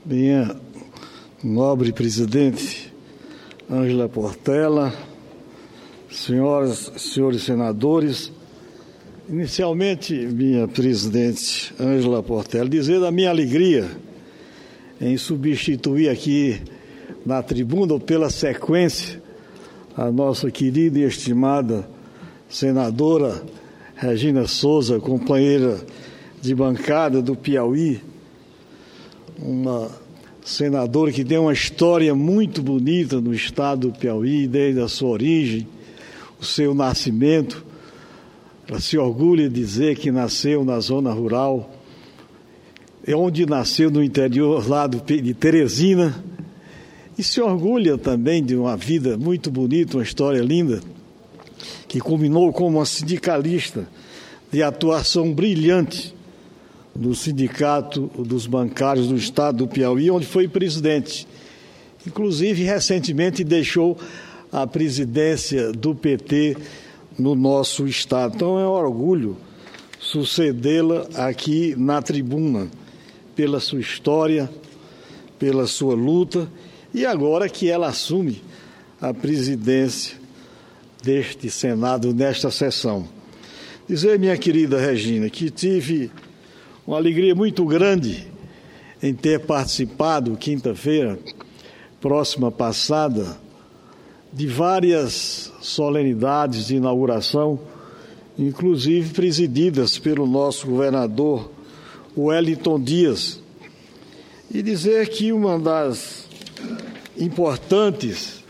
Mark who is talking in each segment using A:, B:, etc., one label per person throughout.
A: Minha nobre presidente Ângela Portela, senhoras e senhores senadores, inicialmente, minha presidente Ângela Portela, dizer da minha alegria em substituir aqui na tribuna, pela sequência, a nossa querida e estimada senadora Regina Souza, companheira de bancada do Piauí, uma senadora que tem uma história muito bonita no estado do Piauí, desde a sua origem, o seu nascimento. Ela se orgulha de dizer que nasceu na zona rural, onde nasceu no interior lá de Teresina, e se orgulha também de uma vida muito bonita, uma história linda, que culminou como uma sindicalista de atuação brilhante no Sindicato dos Bancários do Estado do Piauí, onde foi presidente. Inclusive, recentemente deixou a presidência do PT no nosso Estado. Então, é um orgulho sucedê-la aqui na tribuna, pela sua história, pela sua luta, e agora que ela assume a presidência deste Senado, nesta sessão. Dizer, minha querida Regina, que tive uma alegria muito grande em ter participado, quinta-feira, próxima passada, de várias solenidades de inauguração, inclusive presididas pelo nosso governador Wellington Dias. E dizer que uma das importantes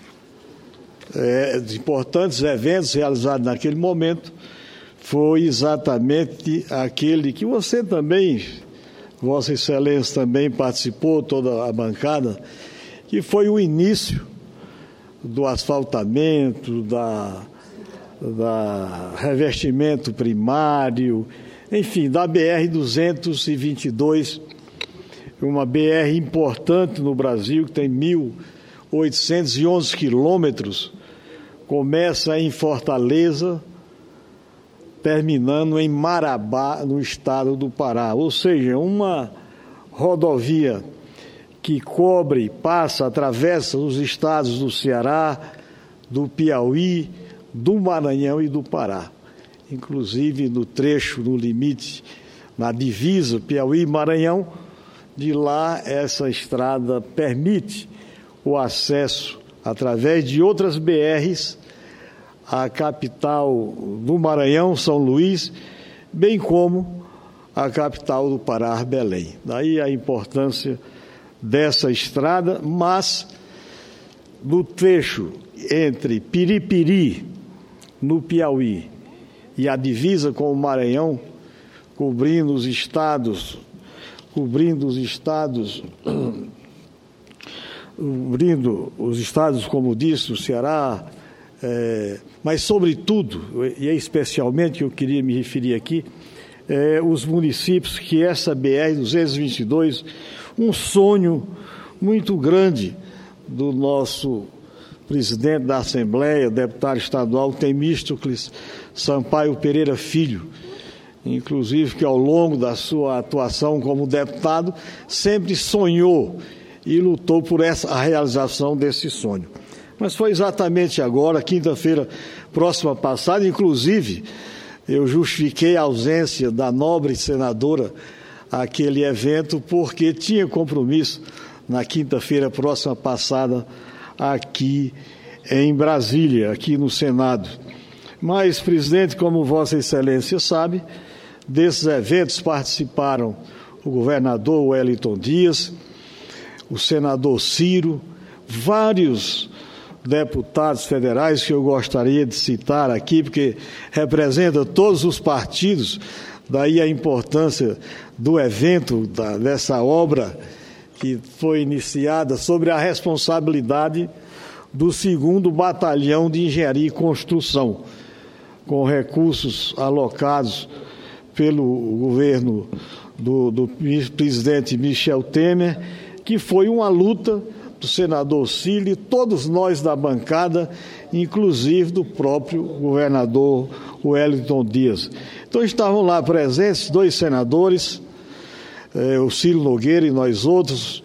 A: eventos realizados naquele momento foi exatamente aquele que você também, Vossa Excelência também participou, toda a bancada, que foi o início do asfaltamento, da revestimento primário, enfim, da BR-222, uma BR importante no Brasil, que tem 1.811 quilômetros, começa em Fortaleza, terminando em Marabá, no estado do Pará. Ou seja, uma rodovia que cobre, passa, atravessa os estados do Ceará, do Piauí, do Maranhão e do Pará. Inclusive no trecho, no limite, na divisa Piauí-Maranhão, de lá essa estrada permite o acesso, através de outras BRs, a capital do Maranhão, São Luís, bem como a capital do Pará, Belém. Daí a importância dessa estrada, mas no trecho entre Piripiri, no Piauí, e a divisa com o Maranhão, cobrindo os estados, como disse, o Ceará, mas, sobretudo, e é especialmente que eu queria me referir aqui, os municípios que essa BR-222, um sonho muito grande do nosso presidente da Assembleia, deputado estadual Temístocles Sampaio Pereira Filho, inclusive que ao longo da sua atuação como deputado, sempre sonhou e lutou por a realização desse sonho. Mas foi exatamente agora, quinta-feira próxima passada, inclusive, eu justifiquei a ausência da nobre senadora àquele evento, porque tinha compromisso na quinta-feira próxima passada aqui em Brasília, aqui no Senado. Mas, presidente, como Vossa Excelência sabe, desses eventos participaram o governador Wellington Dias, o senador Ciro, vários deputados federais que eu gostaria de citar aqui, porque representa todos os partidos, daí a importância do evento, dessa obra que foi iniciada sobre a responsabilidade do 2º Batalhão de Engenharia e Construção, com recursos alocados pelo governo do presidente Michel Temer, que foi uma luta do senador Ciro e todos nós da bancada, inclusive do próprio governador Wellington Dias. Então estavam lá presentes 2 senadores, o Ciro Nogueira e nós outros,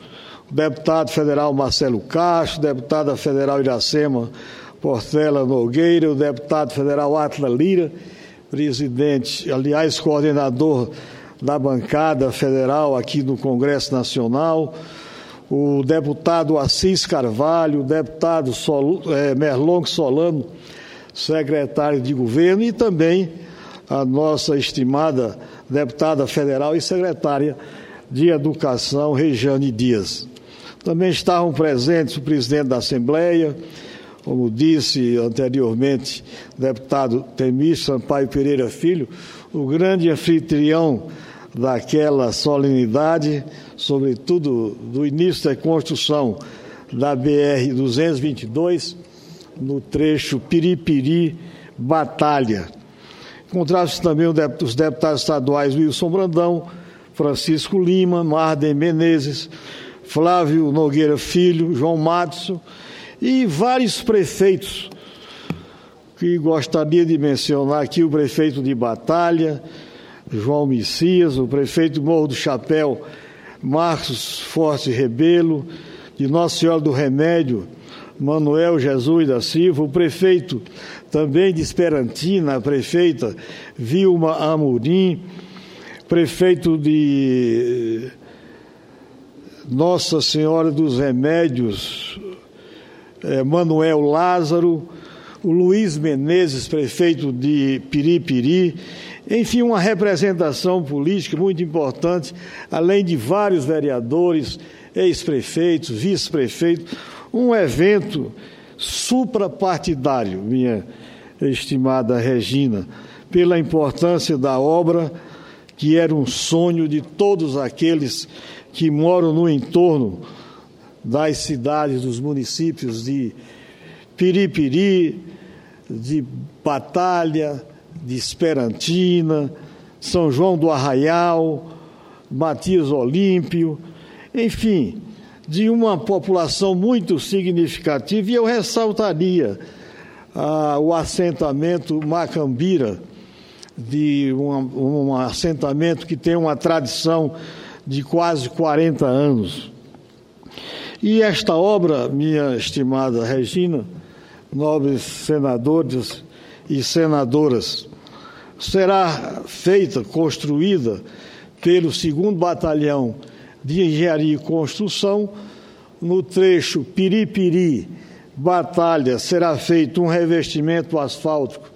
A: deputado federal Marcelo Castro, deputada federal Iracema Portela Nogueira, o deputado federal Atla Lira, presidente, aliás, coordenador da bancada federal aqui no Congresso Nacional, o deputado Assis Carvalho, o deputado Merlong Solano, secretário de governo, e também a nossa estimada deputada federal e secretária de Educação, Rejane Dias. Também estavam presentes o presidente da Assembleia, como disse anteriormente, o deputado Temício Sampaio Pereira Filho, o grande anfitrião daquela solenidade, sobretudo do início da construção da BR-222, no trecho Piripiri-Batalha. Encontraram-se também os deputados estaduais Wilson Brandão, Francisco Lima, Marden Menezes, Flávio Nogueira Filho, João Matos e vários prefeitos, que gostaria de mencionar aqui: o prefeito de Batalha, João Messias, o prefeito de Morro do Chapéu, Marcos Forte Rebelo, de Nossa Senhora do Remédio, Manuel Jesus da Silva, o prefeito também de Esperantina, a prefeita Vilma Amorim, prefeito de Nossa Senhora dos Remédios, Manuel Lázaro, o Luiz Menezes, prefeito de Piripiri, enfim, uma representação política muito importante, além de vários vereadores, ex-prefeitos, vice-prefeitos, um evento suprapartidário, minha estimada Regina, pela importância da obra, que era um sonho de todos aqueles que moram no entorno das cidades, dos municípios de Piripiri, de Batalha, de Esperantina, São João do Arraial, Matias Olímpio, enfim, de uma população muito significativa. E eu ressaltaria o assentamento Macambira, de um assentamento que tem uma tradição de quase 40 anos. E esta obra, minha estimada Regina, nobres senadores e senadoras, será feita, construída pelo 2º Batalhão de Engenharia e Construção. No trecho Piripiri-Batalha será feito um revestimento asfáltico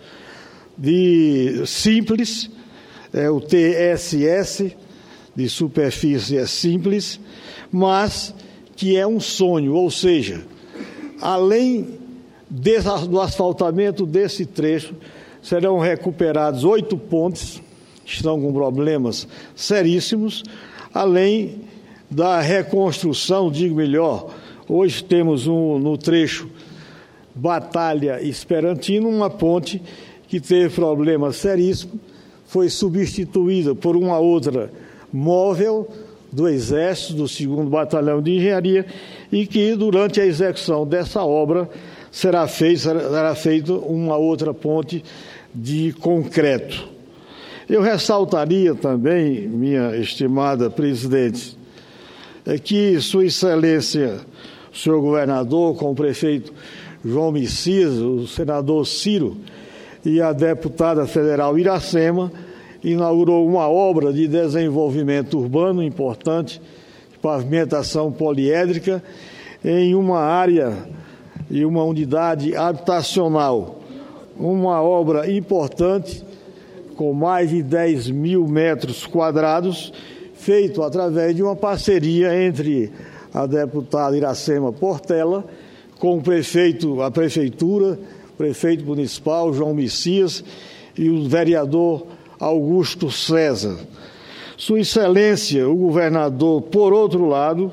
A: de simples, o TSS, de superfície simples, mas que é um sonho, ou seja, além do asfaltamento desse trecho, serão recuperados 8 pontes que estão com problemas seríssimos, além da reconstrução, digo melhor, hoje temos no trecho Batalha Esperantina, uma ponte que teve problemas seríssimos, foi substituída por uma outra móvel do Exército, do 2º Batalhão de Engenharia, e que durante a execução dessa obra será feita uma outra ponte de concreto. Eu ressaltaria também, minha estimada presidente, que Sua Excelência, o senhor governador, com o prefeito João Messias, o senador Ciro e a deputada federal Iracema, inaugurou uma obra de desenvolvimento urbano importante, de pavimentação poliédrica, em uma área e uma unidade habitacional. Uma obra importante, com mais de 10 mil metros quadrados, feito através de uma parceria entre a deputada Iracema Portela com a prefeitura, o prefeito municipal João Messias e o vereador Augusto César. Sua Excelência, o governador, por outro lado,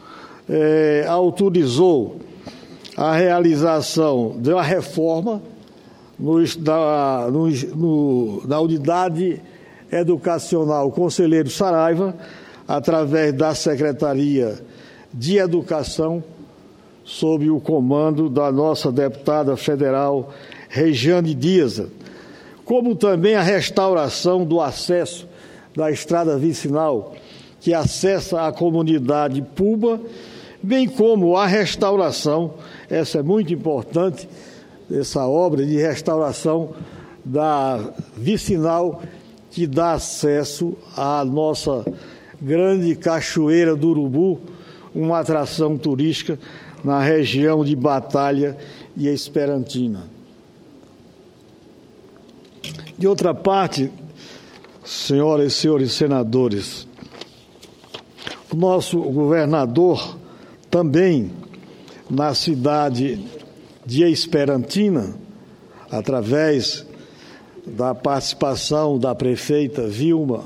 A: autorizou a realização de uma reforma na unidade educacional Conselheiro Saraiva, através da Secretaria de Educação, sob o comando da nossa deputada federal Rejane Dias, como também a restauração do acesso da estrada vicinal, que acessa a comunidade Puba bem como a restauração, essa é muito importante, essa obra de restauração da vicinal que dá acesso à nossa grande Cachoeira do Urubu, uma atração turística na região de Batalha e Esperantina. De outra parte, senhoras e senhores senadores, o nosso governador também, na cidade de Esperantina, através da participação da prefeita Vilma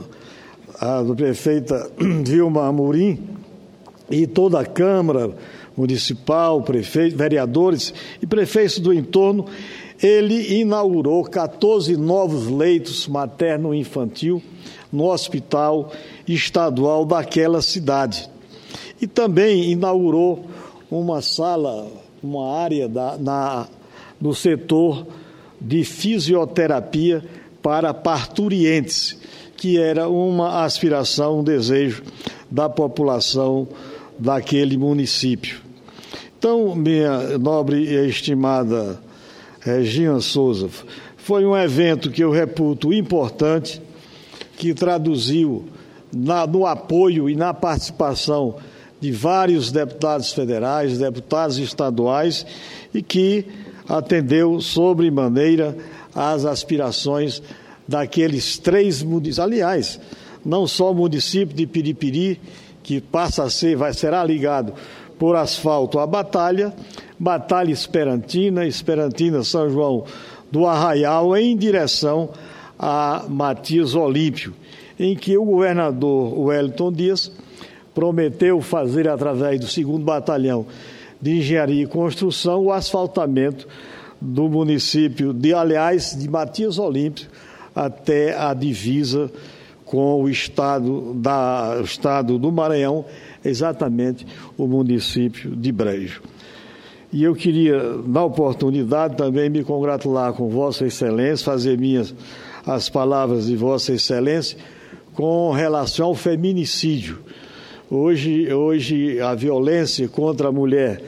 A: Amorim e toda a Câmara Municipal, prefeito, vereadores e prefeitos do entorno, ele inaugurou 14 novos leitos materno-infantil no hospital estadual daquela cidade. E também inaugurou uma sala, uma área no setor de fisioterapia para parturientes, que era uma aspiração, um desejo da população daquele município. Então, minha nobre e estimada Regina Souza, foi um evento que eu reputo importante, que traduziu no apoio e na participação de vários deputados federais, deputados estaduais, e que atendeu sobremaneira às aspirações daqueles 3 municípios. Aliás, não só o município de Piripiri, que será ligado por asfalto à Batalha Esperantina, Esperantina São João do Arraial, em direção a Matias Olímpio, em que o governador Wellington Dias prometeu fazer, através do 2º Batalhão de Engenharia e Construção, o asfaltamento do município de Matias Olímpio até a divisa com o estado do Maranhão, exatamente o município de Brejo. E eu queria, na oportunidade, também me congratular com Vossa Excelência, fazer minhas as palavras de Vossa Excelência com relação ao feminicídio. Hoje a violência contra a mulher,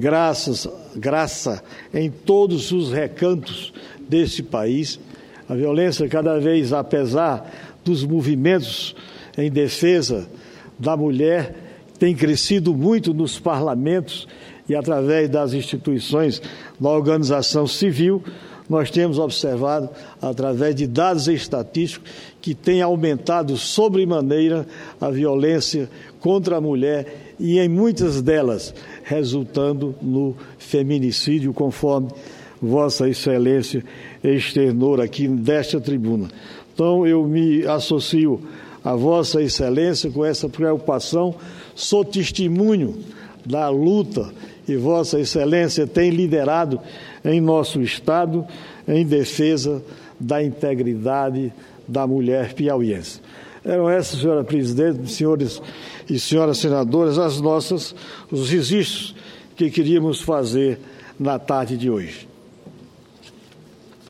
A: graça em todos os recantos desse país, a violência cada vez, apesar dos movimentos em defesa da mulher, tem crescido muito nos parlamentos e através das instituições da organização civil. Nós temos observado, através de dados estatísticos, que tem aumentado sobremaneira a violência contra a mulher e, em muitas delas, resultando no feminicídio, conforme Vossa Excelência externou aqui desta tribuna. Então, eu me associo a Vossa Excelência com essa preocupação, sou testemunho da luta que Vossa Excelência tem liderado em nosso Estado em defesa da integridade da mulher piauiense. Eram essas, senhora presidente, senhores e senhoras senadoras, os registros que queríamos fazer na tarde de hoje.